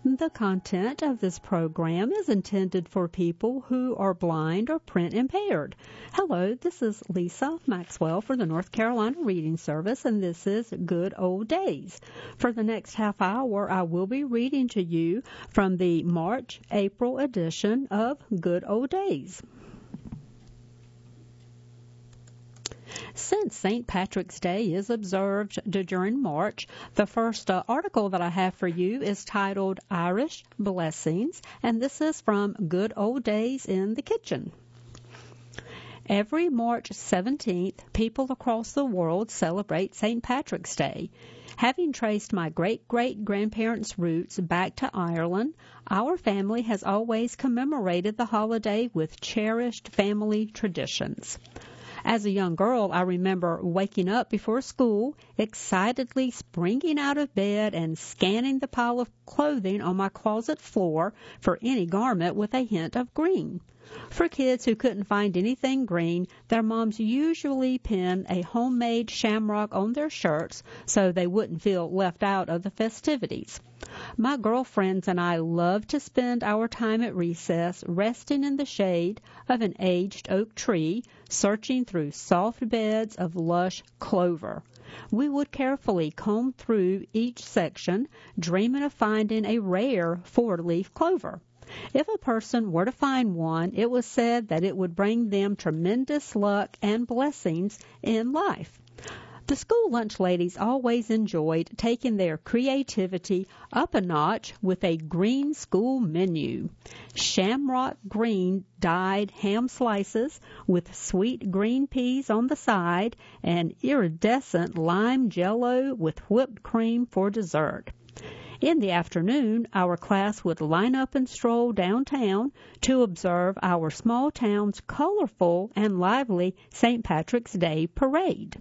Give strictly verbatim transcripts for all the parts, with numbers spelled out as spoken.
The content of this program is intended for people who are blind or print impaired. Hello, this is Lisa Maxwell for the North Carolina Reading Service, and this is Good Old Days. For the next half hour, I will be reading to you from the March-April edition of Good Old Days. Since Saint Patrick's Day is observed during March, the first uh, article that I have for you is titled Irish Blessings, and this is from Good Old Days in the Kitchen. Every March seventeenth, people across the world celebrate Saint Patrick's Day. Having traced my great-great-grandparents' roots back to Ireland, our family has always commemorated the holiday with cherished family traditions. As a young girl, I remember waking up before school, excitedly springing out of bed and scanning the pile of clothing on my closet floor for any garment with a hint of green. For kids who couldn't find anything green, their moms usually pinned a homemade shamrock on their shirts so they wouldn't feel left out of the festivities. My girlfriends and I loved to spend our time at recess resting in the shade of an aged oak tree, searching through soft beds of lush clover. We would carefully comb through each section, dreaming of finding a rare four-leaf clover. If a person were to find one, it was said that it would bring them tremendous luck and blessings in life. The school lunch ladies always enjoyed taking their creativity up a notch with a green school menu. Shamrock green dyed ham slices with sweet green peas on the side and iridescent lime jello with whipped cream for dessert. In the afternoon, our class would line up and stroll downtown to observe our small town's colorful and lively Saint Patrick's Day parade.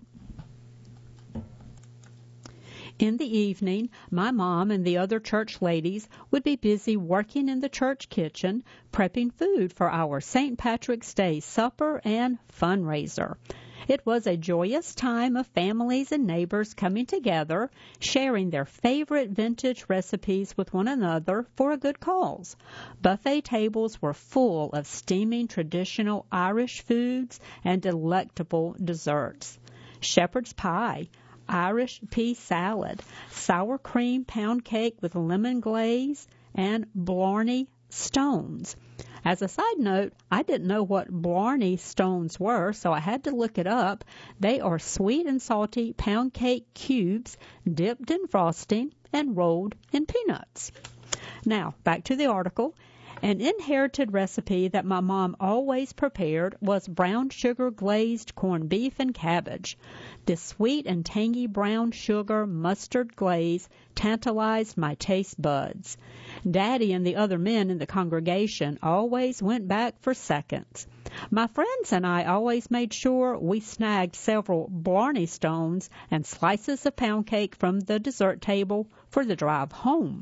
In the evening, my mom and the other church ladies would be busy working in the church kitchen, prepping food for our Saint Patrick's Day supper and fundraiser. It was a joyous time of families and neighbors coming together, sharing their favorite vintage recipes with one another for a good cause. Buffet tables were full of steaming traditional Irish foods and delectable desserts. Shepherd's pie, Irish pea salad, sour cream pound cake with lemon glaze, and Blarney stones. As a side note, I didn't know what Blarney stones were, so I had to look it up. They are sweet and salty pound cake cubes dipped in frosting and rolled in peanuts. Now, back to the article. An inherited recipe that my mom always prepared was brown sugar glazed corned beef and cabbage. This sweet and tangy brown sugar mustard glaze tantalized my taste buds. Daddy and the other men in the congregation always went back for seconds. My friends and I always made sure we snagged several Blarney stones and slices of pound cake from the dessert table for the drive home.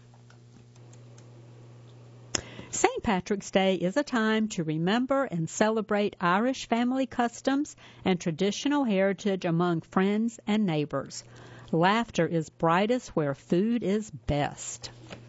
Saint Patrick's Day is a time to remember and celebrate Irish family customs and traditional heritage among friends and neighbors. Laughter is brightest where food is best.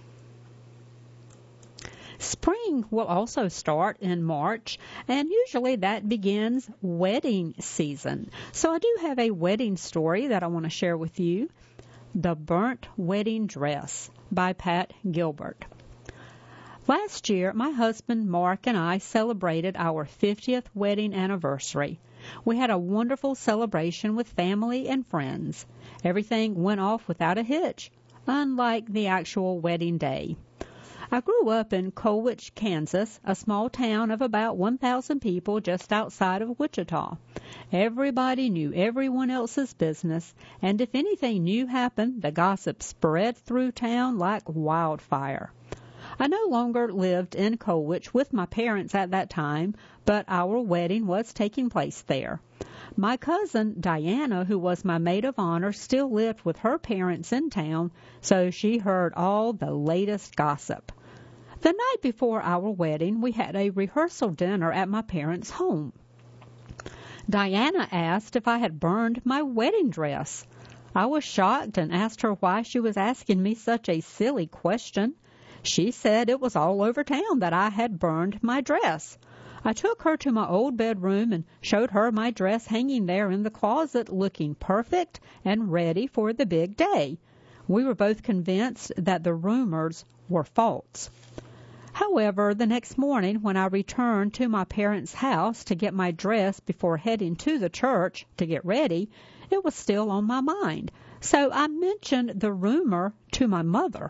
Spring will also start in March, and usually that begins wedding season. So I do have a wedding story that I want to share with you. The Burnt Wedding Dress by Pat Gilbert. Last year, my husband Mark and I celebrated our fiftieth wedding anniversary. We had a wonderful celebration with family and friends. Everything went off without a hitch, unlike the actual wedding day. I grew up in Colwich, Kansas, a small town of about one thousand people just outside of Wichita. Everybody knew everyone else's business, and if anything new happened, the gossip spread through town like wildfire. I no longer lived in Colwich with my parents at that time, but our wedding was taking place there. My cousin Diana, who was my maid of honor, still lived with her parents in town, so she heard all the latest gossip. The night before our wedding, we had a rehearsal dinner at my parents' home. Diana asked if I had burned my wedding dress. I was shocked and asked her why she was asking me such a silly question. She said it was all over town that I had burned my dress. I took her to my old bedroom and showed her my dress hanging there in the closet, looking perfect and ready for the big day. We were both convinced that the rumors were false. However, the next morning when I returned to my parents' house to get my dress before heading to the church to get ready, it was still on my mind. So I mentioned the rumor to my mother.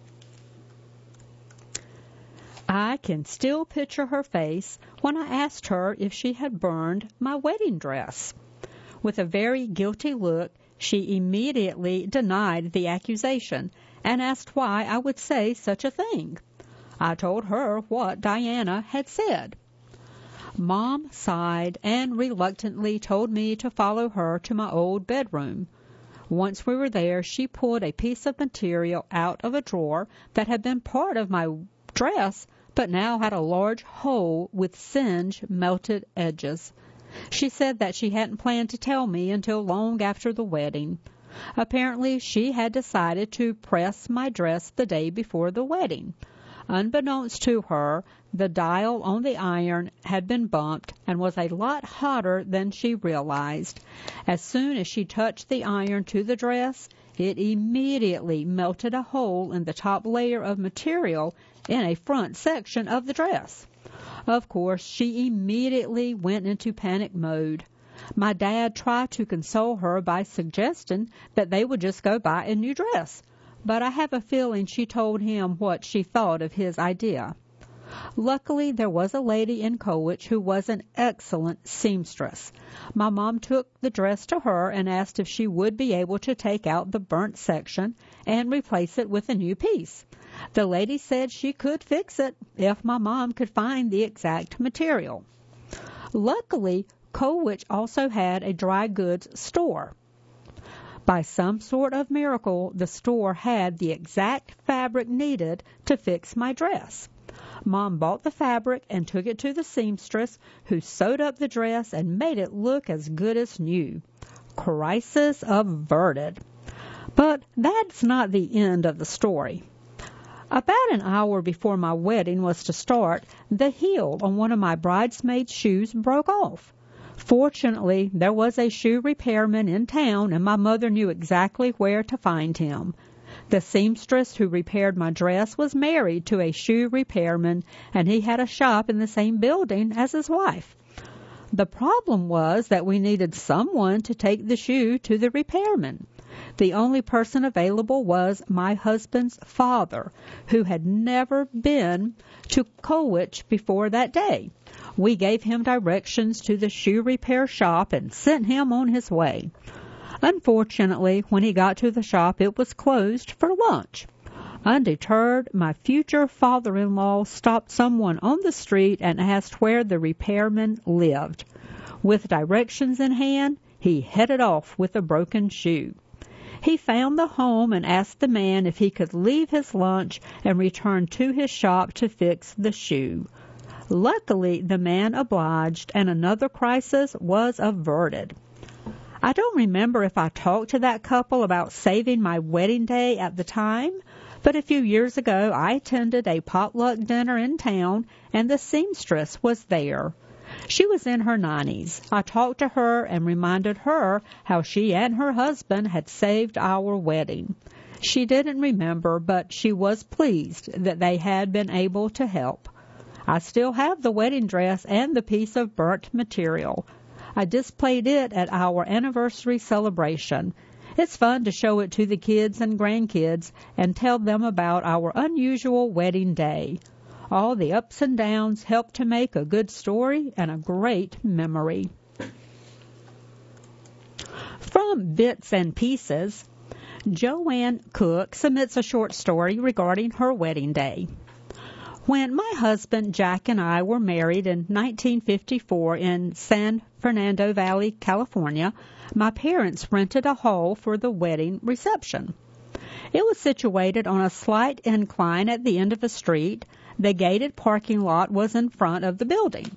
I can still picture her face when I asked her if she had burned my wedding dress. With a very guilty look, she immediately denied the accusation and asked why I would say such a thing. I told her what Diana had said. Mom sighed and reluctantly told me to follow her to my old bedroom. Once we were there, she pulled a piece of material out of a drawer that had been part of my dress, but now had a large hole with singe melted edges. She said that she hadn't planned to tell me until long after the wedding. Apparently, she had decided to press my dress the day before the wedding. Unbeknownst to her, the dial on the iron had been bumped and was a lot hotter than she realized. As soon as she touched the iron to the dress, it immediately melted a hole in the top layer of material in a front section of the dress. Of course, she immediately went into panic mode. My dad tried to console her by suggesting that they would just go buy a new dress, but I have a feeling she told him what she thought of his idea. Luckily, there was a lady in Colwich who was an excellent seamstress. My mom took the dress to her and asked if she would be able to take out the burnt section and replace it with a new piece. The lady said she could fix it if my mom could find the exact material. Luckily, Colwich also had a dry goods store. By some sort of miracle, the store had the exact fabric needed to fix my dress. Mom bought the fabric and took it to the seamstress, who sewed up the dress and made it look as good as new. Crisis averted. But that's not the end of the story. About an hour before my wedding was to start, the heel on one of my bridesmaids' shoes broke off. Fortunately, there was a shoe repairman in town, and my mother knew exactly where to find him. The seamstress who repaired my dress was married to a shoe repairman, and he had a shop in the same building as his wife. The problem was that we needed someone to take the shoe to the repairman. The only person available was my husband's father, who had never been to Colwich before that day. We gave him directions to the shoe repair shop and sent him on his way. Unfortunately, when he got to the shop, it was closed for lunch. Undeterred, my future father-in-law stopped someone on the street and asked where the repairman lived. With directions in hand, he headed off with a broken shoe. He found the home and asked the man if he could leave his lunch and return to his shop to fix the shoe. Luckily, the man obliged, and another crisis was averted. I don't remember if I talked to that couple about saving my wedding day at the time, but a few years ago I attended a potluck dinner in town, and the seamstress was there. She was in her nineties. I talked to her and reminded her how she and her husband had saved our wedding. She didn't remember, but she was pleased that they had been able to help. I still have the wedding dress and the piece of burnt material. I displayed it at our anniversary celebration. It's fun to show it to the kids and grandkids and tell them about our unusual wedding day. All the ups and downs help to make a good story and a great memory. From Bits and Pieces, Joanne Cook submits a short story regarding her wedding day. When my husband Jack and I were married in nineteen fifty-four in San Fernando Valley, California, my parents rented a hall for the wedding reception. It was situated on a slight incline at the end of a street. The gated parking lot was in front of the building.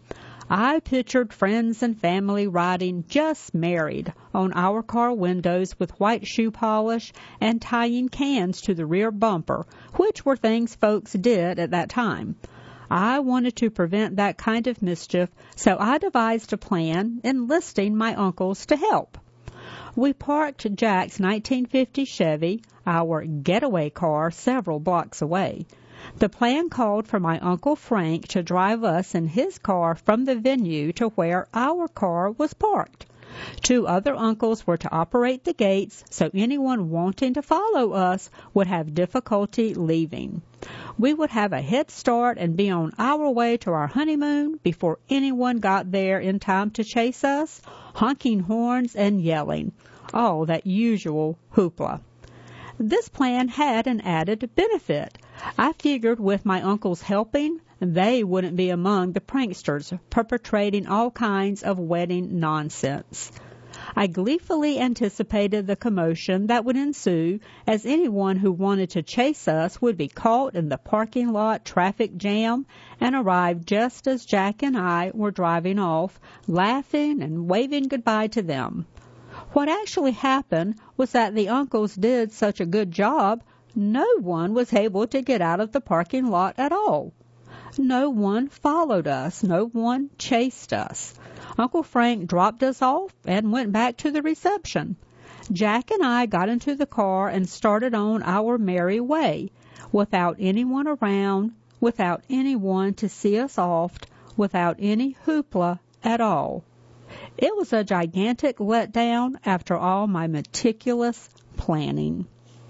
I pictured friends and family writing "Just Married" on our car windows with white shoe polish and tying cans to the rear bumper, which were things folks did at that time. I wanted to prevent that kind of mischief, so I devised a plan, enlisting my uncles to help. We parked Jack's nineteen fifty Chevy, our getaway car, several blocks away. The plan called for my Uncle Frank to drive us in his car from the venue to where our car was parked. Two other uncles were to operate the gates, so anyone wanting to follow us would have difficulty leaving. We would have a head start and be on our way to our honeymoon before anyone got there in time to chase us, honking horns and yelling. All that usual hoopla. This plan had an added benefit. I figured with my uncles helping, they wouldn't be among the pranksters perpetrating all kinds of wedding nonsense. I gleefully anticipated the commotion that would ensue, as anyone who wanted to chase us would be caught in the parking lot traffic jam and arrive just as Jack and I were driving off, laughing and waving goodbye to them. What actually happened was that the uncles did such a good job, no one was able to get out of the parking lot at all. No one followed us. No one chased us. Uncle Frank dropped us off and went back to the reception. Jack and I got into the car and started on our merry way, without anyone around, without anyone to see us off, without any hoopla at all. It was a gigantic letdown after all my meticulous planning.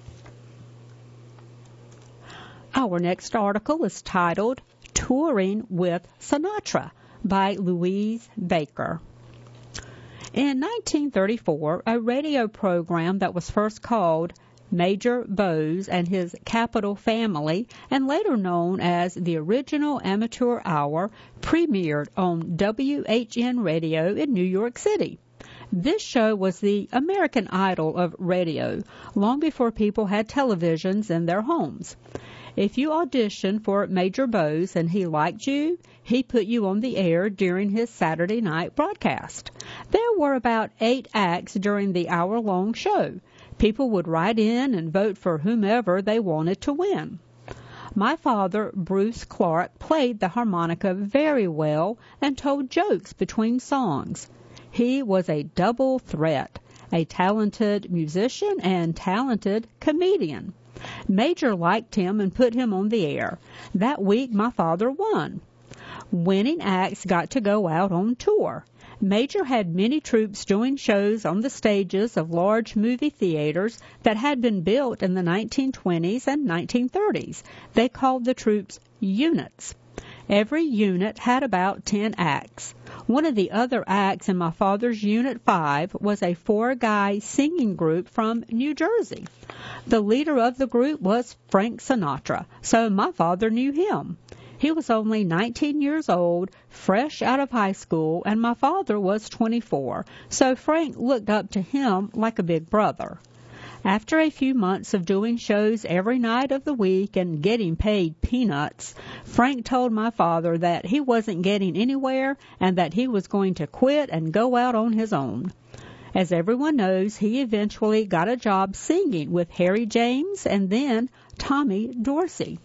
Our next article is titled Touring with Sinatra by Louise Baker. In nineteen thirty-four, a radio program that was first called Major Bowes and His Capital Family, and later known as the Original Amateur Hour, premiered on W H N Radio in New York City. This show was the American Idol of radio, long before people had televisions in their homes. If you auditioned for Major Bowes and he liked you, he put you on the air during his Saturday night broadcast. There were about eight acts during the hour-long show. People would write in and vote for whomever they wanted to win. My father, Bruce Clark, played the harmonica very well and told jokes between songs. He was a double threat, a talented musician and talented comedian. Major liked him and put him on the air. That week, my father won. Winning acts got to go out on tour. Major had many troops doing shows on the stages of large movie theaters that had been built in the nineteen twenties and nineteen thirties. They called the troops units. Every unit had about ten acts. One of the other acts in my father's Unit five was a four-guy singing group from New Jersey. The leader of the group was Frank Sinatra, so my father knew him. He was only nineteen years old, fresh out of high school, and my father was twenty-four, so Frank looked up to him like a big brother. After a few months of doing shows every night of the week and getting paid peanuts, Frank told my father that he wasn't getting anywhere and that he was going to quit and go out on his own. As everyone knows, he eventually got a job singing with Harry James and then Tommy Dorsey.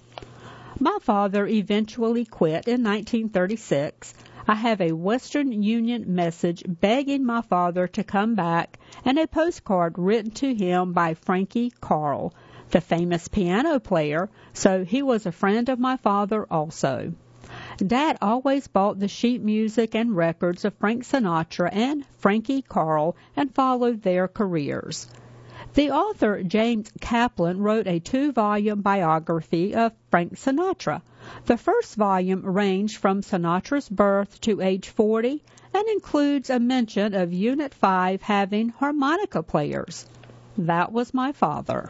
My father eventually quit in nineteen thirty-six. I have a Western Union message begging my father to come back and a postcard written to him by Frankie Carl, the famous piano player, so he was a friend of my father also. Dad always bought the sheet music and records of Frank Sinatra and Frankie Carl and followed their careers. The author James Kaplan wrote a two-volume biography of Frank Sinatra. The first volume ranged from Sinatra's birth to age forty and includes a mention of Unit five having harmonica players. That was my father.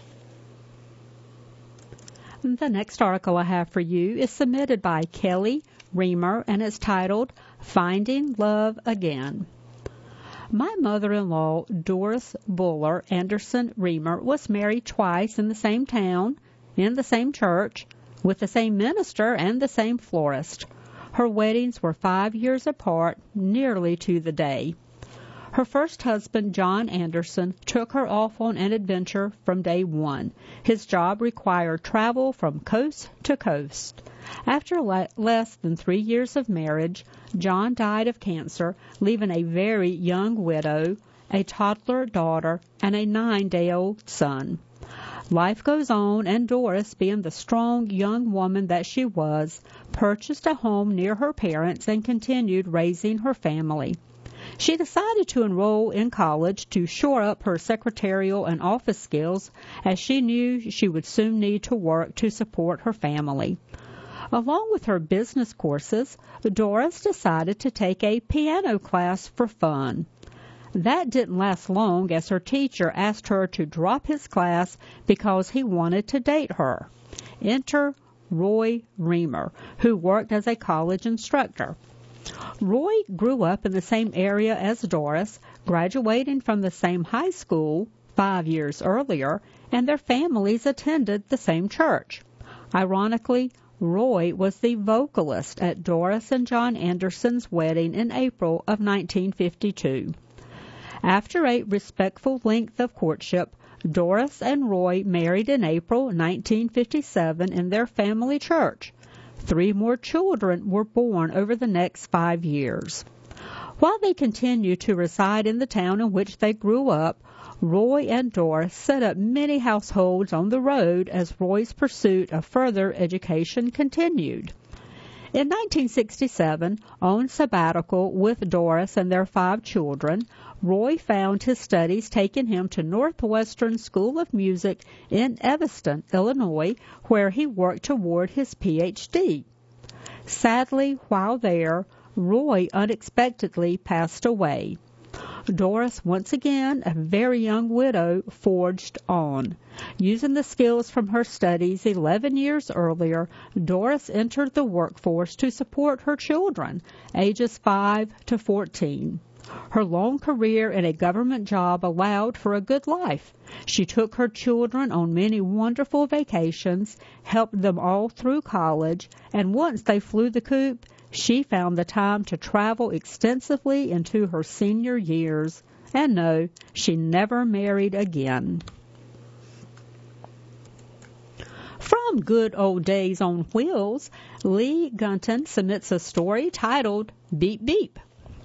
The next article I have for you is submitted by Kelly Reamer and is titled Finding Love Again. My mother-in-law, Doris Buller Anderson Reamer, was married twice in the same town, in the same church, with the same minister and the same florist. Her weddings were five years apart, nearly to the day. Her first husband, John Anderson, took her off on an adventure from day one. His job required travel from coast to coast. After le- less than three years of marriage, John died of cancer, leaving a very young widow, a toddler daughter, and a nine-day-old son. Life goes on, and Doris, being the strong young woman that she was, purchased a home near her parents and continued raising her family. She decided to enroll in college to shore up her secretarial and office skills, as she knew she would soon need to work to support her family. Along with her business courses, Doris decided to take a piano class for fun. That didn't last long, as her teacher asked her to drop his class because he wanted to date her. Enter Roy Reamer, who worked as a college instructor. Roy grew up in the same area as Doris, graduating from the same high school five years earlier, and their families attended the same church. Ironically, Roy was the vocalist at Doris and John Anderson's wedding in April of nineteen fifty-two. After a respectful length of courtship, Doris and Roy married in April nineteen fifty-seven in their family church. Three more children were born over the next five years. While they continued to reside in the town in which they grew up, Roy and Doris set up many households on the road as Roy's pursuit of further education continued. In nineteen sixty-seven, on sabbatical with Doris and their five children, Roy found his studies taking him to Northwestern School of Music in Evanston, Illinois, where he worked toward his P H D. Sadly, while there, Roy unexpectedly passed away. Doris, once again a very young widow, forged on. Using the skills from her studies eleven years earlier, Doris entered the workforce to support her children, ages five to fourteen. Her long career in a government job allowed for a good life. She took her children on many wonderful vacations, helped them all through college, and once they flew the coop, she found the time to travel extensively into her senior years. And no, she never married again. From Good Old Days on Wheels, Lee Gunton submits a story titled Beep Beep.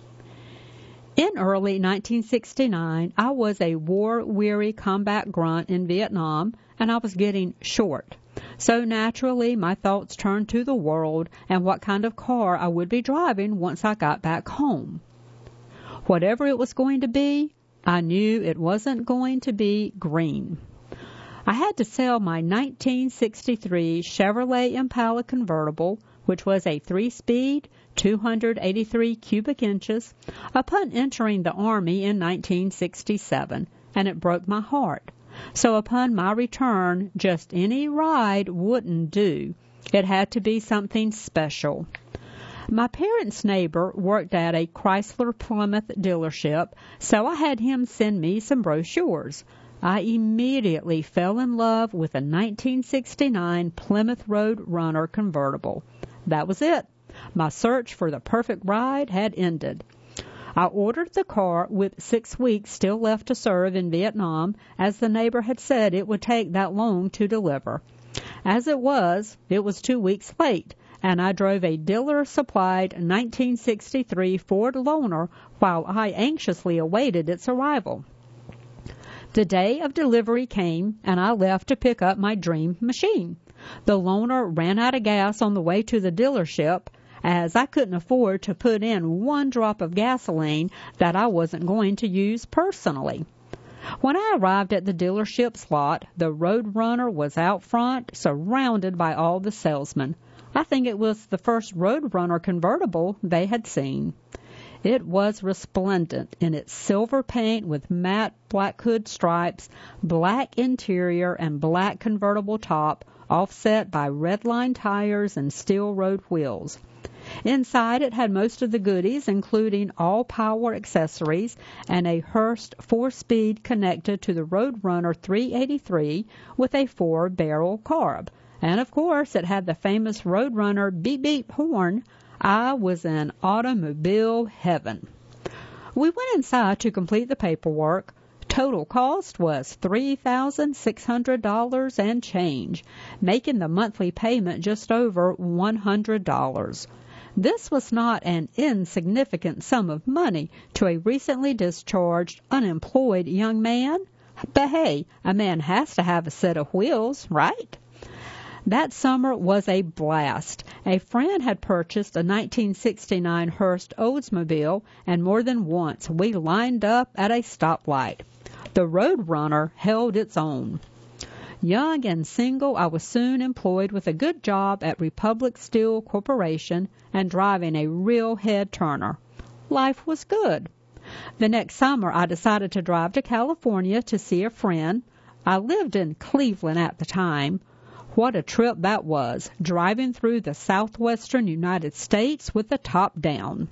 In early nineteen sixty-nine, I was a war-weary combat grunt in Vietnam, and I was getting short. So naturally, my thoughts turned to the world and what kind of car I would be driving once I got back home. Whatever it was going to be, I knew it wasn't going to be green. I had to sell my nineteen sixty-three Chevrolet Impala convertible, which was a three-speed, two hundred eighty-three cubic inches, upon entering the Army in nineteen sixty-seven, and it broke my heart. So upon my return, just any ride wouldn't do. It had to be something special. My parents' neighbor worked at a Chrysler Plymouth dealership, so I had him send me some brochures. I immediately fell in love with a nineteen sixty-nine Plymouth Road Runner convertible. That was it. My search for the perfect ride had ended. I ordered the car with six weeks still left to serve in Vietnam, as the neighbor had said it would take that long to deliver. As it was, it was two weeks late, and I drove a dealer-supplied nineteen sixty-three Ford Loaner while I anxiously awaited its arrival. The day of delivery came, and I left to pick up my dream machine. The Loaner ran out of gas on the way to the dealership, as I couldn't afford to put in one drop of gasoline that I wasn't going to use personally. When I arrived at the dealership's lot, the Roadrunner was out front, surrounded by all the salesmen. I think it was the first Roadrunner convertible they had seen. It was resplendent in its silver paint with matte black hood stripes, black interior, and black convertible top, offset by red-line tires and steel road wheels. Inside, it had most of the goodies, including all power accessories and a Hurst four-speed connected to the Roadrunner three eighty-three with a four-barrel carb. And, of course, it had the famous Roadrunner beep-beep horn. I was in automobile heaven. We went inside to complete the paperwork. Total cost was three thousand six hundred dollars and change, making the monthly payment just over one hundred dollars. This was not an insignificant sum of money to a recently discharged, unemployed young man. But hey, a man has to have a set of wheels, right? That summer was a blast. A friend had purchased a nineteen sixty-nine Hearst Oldsmobile, and more than once we lined up at a stoplight. The Roadrunner held its own. Young and single, I was soon employed with a good job at Republic Steel Corporation and driving a real head-turner. Life was good. The next summer, I decided to drive to California to see a friend. I lived in Cleveland at the time. What a trip that was, driving through the southwestern United States with the top down.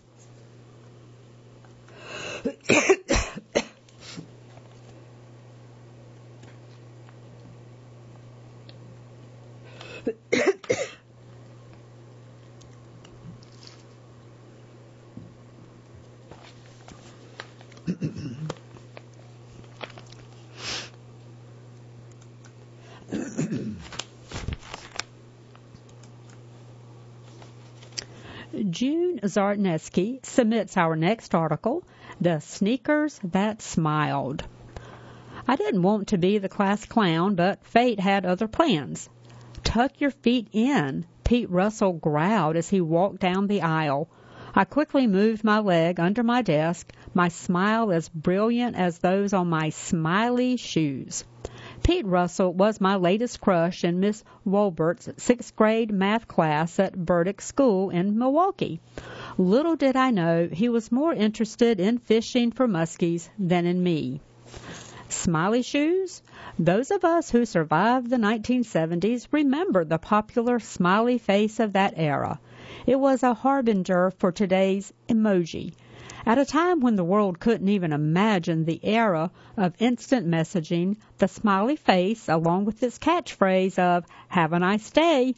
June Zartneski submits our next article, The Sneakers That Smiled. I didn't want to be the class clown, but fate had other plans. Tuck your feet in, Pete Russell growled as he walked down the aisle. I quickly moved my leg under my desk, my smile as brilliant as those on my smiley shoes. Pete Russell was my latest crush in Miss Wolbert's sixth grade math class at Burdick School in Milwaukee. Little did I know he was more interested in fishing for muskies than in me. Smiley shoes? Those of us who survived the nineteen seventies remember the popular smiley face of that era. It was a harbinger for today's emoji. At a time when the world couldn't even imagine the era of instant messaging, the smiley face, along with its catchphrase of, "Have a nice day,"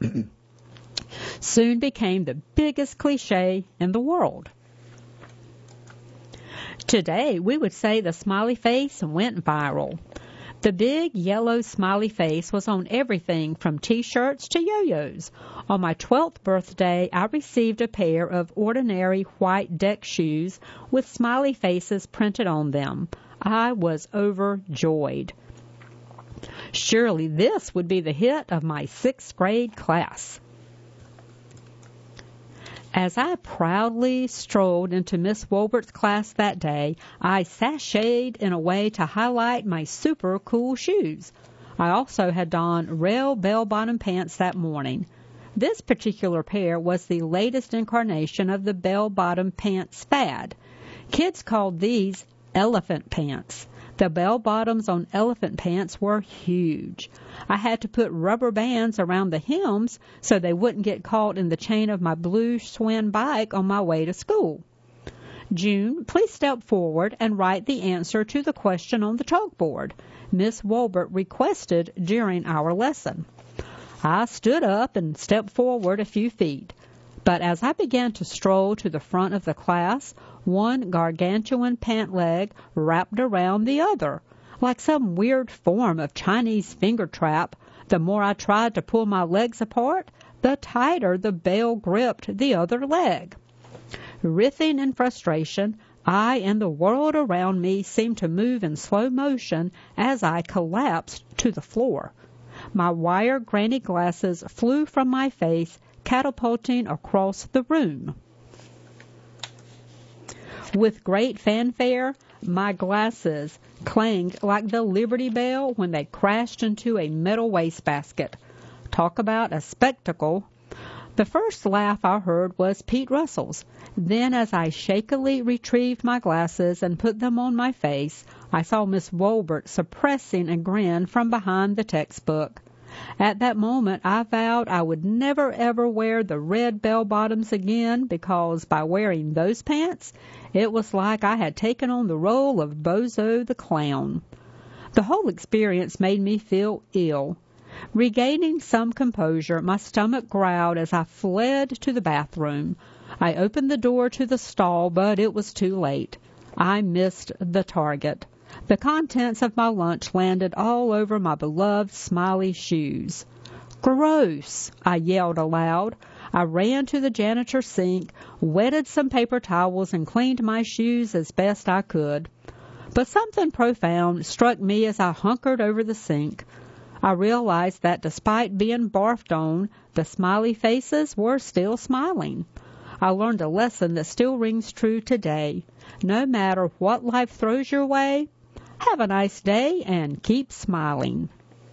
soon became the biggest cliche in the world. Today, we would say the smiley face went viral. The big yellow smiley face was on everything from T-shirts to yo-yos. On my twelfth birthday, I received a pair of ordinary white deck shoes with smiley faces printed on them. I was overjoyed. Surely this would be the hit of my sixth grade class. As I proudly strolled into Miss Wolbert's class that day, I sashayed in a way to highlight my super cool shoes. I also had donned rail bell-bottom pants that morning. This particular pair was the latest incarnation of the bell-bottom pants fad. Kids called these elephant pants. The bell-bottoms on elephant pants were huge. I had to put rubber bands around the hems so they wouldn't get caught in the chain of my blue Schwinn bike on my way to school. June, please step forward and write the answer to the question on the chalkboard. Miss Wolbert requested during our lesson. I stood up and stepped forward a few feet. But as I began to stroll to the front of the class, one gargantuan pant leg wrapped around the other. Like some weird form of Chinese finger trap, the more I tried to pull my legs apart, the tighter the bell gripped the other leg. Writhing in frustration, I and the world around me seemed to move in slow motion as I collapsed to the floor. My wire granny glasses flew from my face, catapulting across the room. With great fanfare, my glasses clanged like the Liberty Bell when they crashed into a metal wastebasket. Talk about a spectacle. The first laugh I heard was Pete Russell's. Then, as I shakily retrieved my glasses and put them on my face, I saw Miss Wolbert suppressing a grin from behind the textbook. At that moment, I vowed I would never ever wear the red bell-bottoms again, because by wearing those pants, it was like I had taken on the role of Bozo the Clown. The whole experience made me feel ill. Regaining some composure, my stomach growled as I fled to the bathroom. I opened the door to the stall, but it was too late. I missed the target. The contents of my lunch landed all over my beloved smiley shoes. "Gross!" I yelled aloud. I ran to the janitor's sink, wetted some paper towels, and cleaned my shoes as best I could. But something profound struck me as I hunkered over the sink. I realized that despite being barfed on, the smiley faces were still smiling. I learned a lesson that still rings true today. No matter what life throws your way, have a nice day and keep smiling.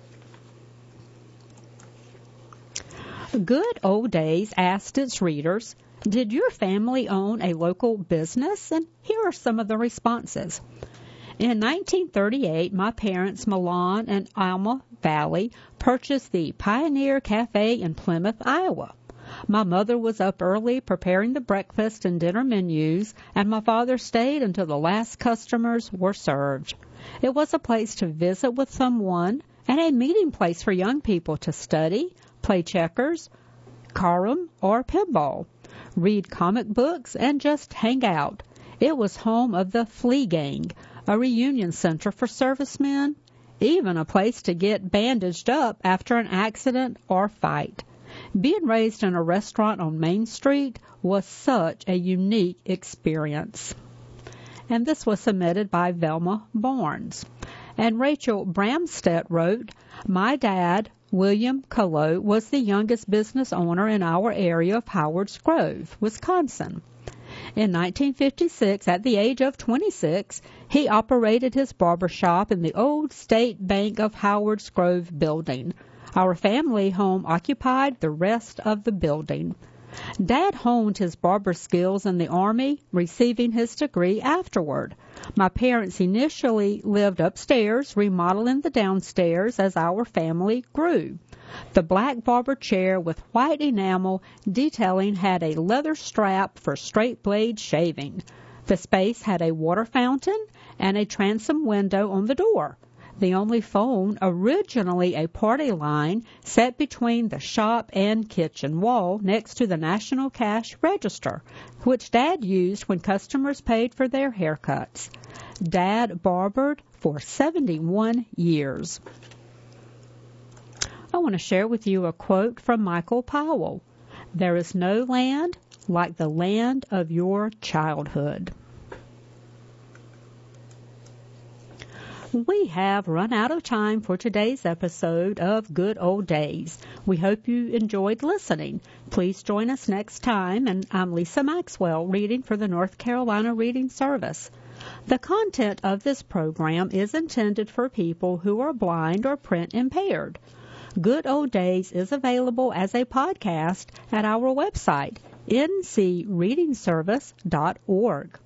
Good Old Days asked its readers, "Did your family own a local business?" And here are some of the responses. In nineteen thirty-eight, my parents, Milan and Alma Valley, purchased the Pioneer Cafe in Plymouth, Iowa. My mother was up early preparing the breakfast and dinner menus, and my father stayed until the last customers were served. It was a place to visit with someone and a meeting place for young people to study, play checkers, carom, or pinball, read comic books, and just hang out. It was home of the Flea Gang, a reunion center for servicemen, even a place to get bandaged up after an accident or fight. Being raised in a restaurant on Main Street was such a unique experience. And this was submitted by Velma Barnes. And Rachel Bramstedt wrote, "My dad, William Cullo, was the youngest business owner in our area of Howards Grove, Wisconsin. In nineteen fifty-six, at the age of twenty-six, he operated his barber shop in the old State Bank of Howards Grove building. Our family home occupied the rest of the building. Dad honed his barber skills in the Army, receiving his degree afterward. My parents initially lived upstairs, remodeling the downstairs as our family grew. The black barber chair with white enamel detailing had a leather strap for straight blade shaving. The space had a water fountain and a transom window on the door. The only phone, originally a party line, sat between the shop and kitchen wall next to the National Cash Register, which Dad used when customers paid for their haircuts. Dad barbered for seventy-one years." I want to share with you a quote from Michael Powell. "There is no land like the land of your childhood." We have run out of time for today's episode of Good Old Days. We hope you enjoyed listening. Please join us next time, and I'm Lisa Maxwell, reading for the North Carolina Reading Service. The content of this program is intended for people who are blind or print impaired. Good Old Days is available as a podcast at our website, n c reading service dot org.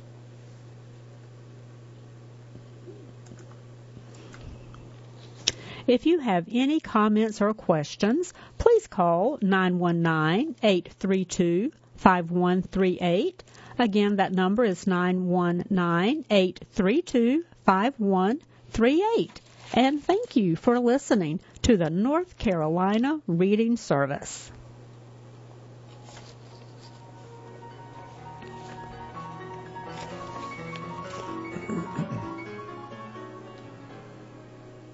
If you have any comments or questions, please call nine one nine, eight three two, five one three eight. Again, that number is nine one nine, eight three two, five one three eight. And thank you for listening to the North Carolina Reading Service.